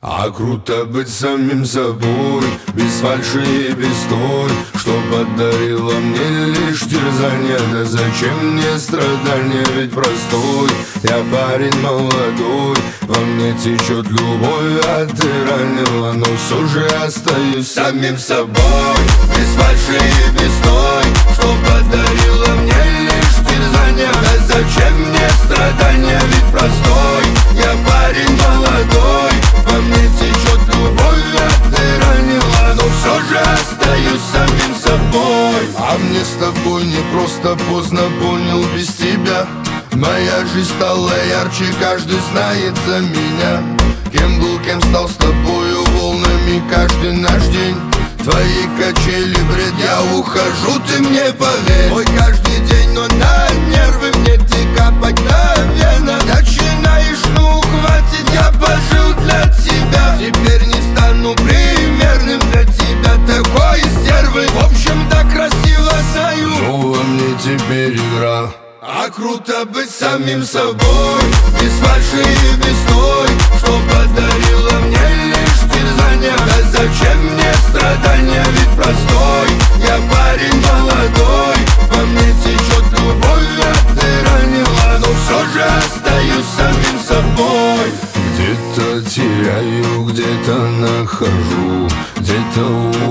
А круто быть самим собой, без фальши и без той, что подарило мне лишь терзание. Да зачем мне страдания, ведь простой я парень молодой, во мне течет любовь, а ты ранила, но все же остаюсь самим собой, без фальши и без той, что подарило мне лишь терзание. Да зачем мне страдания, ведь простой я парень молодой, во мне течет любовь, а ты ранила, но все же остаюсь самим собой. А мне с тобой не просто, поздно понял, без тебя моя жизнь стала ярче, каждый знает за меня. Кем был, кем стал с тобою, волнами каждый наш день. Твои качели бред, я ухожу, ты мне поверь. Мой каждый день, но на нервы мне ты капать на вены. Начинаешь, ну хватит, я пожил для тебя. Теперь не стану примерным для тебя, такой стервы. В общем, так красиво знаю, но во мне теперь игра. А круто быть самим собой, без фальши и без той, что подарило мне лишь терзание. Да зачем мне страдания, ведь простой я парень молодой, во мне течет любовь, а ты ранила, но все же остаюсь самим собой. Где-то теряю, где-то нахожу, где-то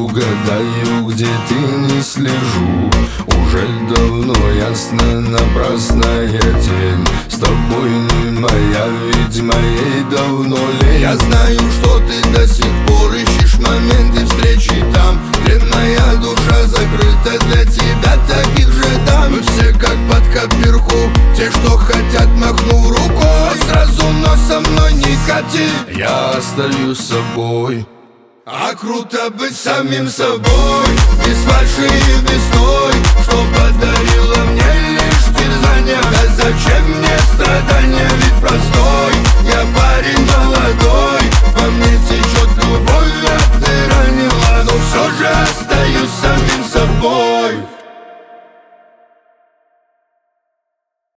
угадаю, где ты не слежу. Уже давно ясно, напрасная тень, с тобой не моя, ведь моей давно лень. Я знаю, что ты до сих пор ищешь моменты встречи там, где моя душа закрыта для тебя, таких же дам. Мы все как под копирку, те, что хотят, махнув рукой, сразу, но со мной не кати. Я остаюсь собой. А круто быть самим собой, без фальши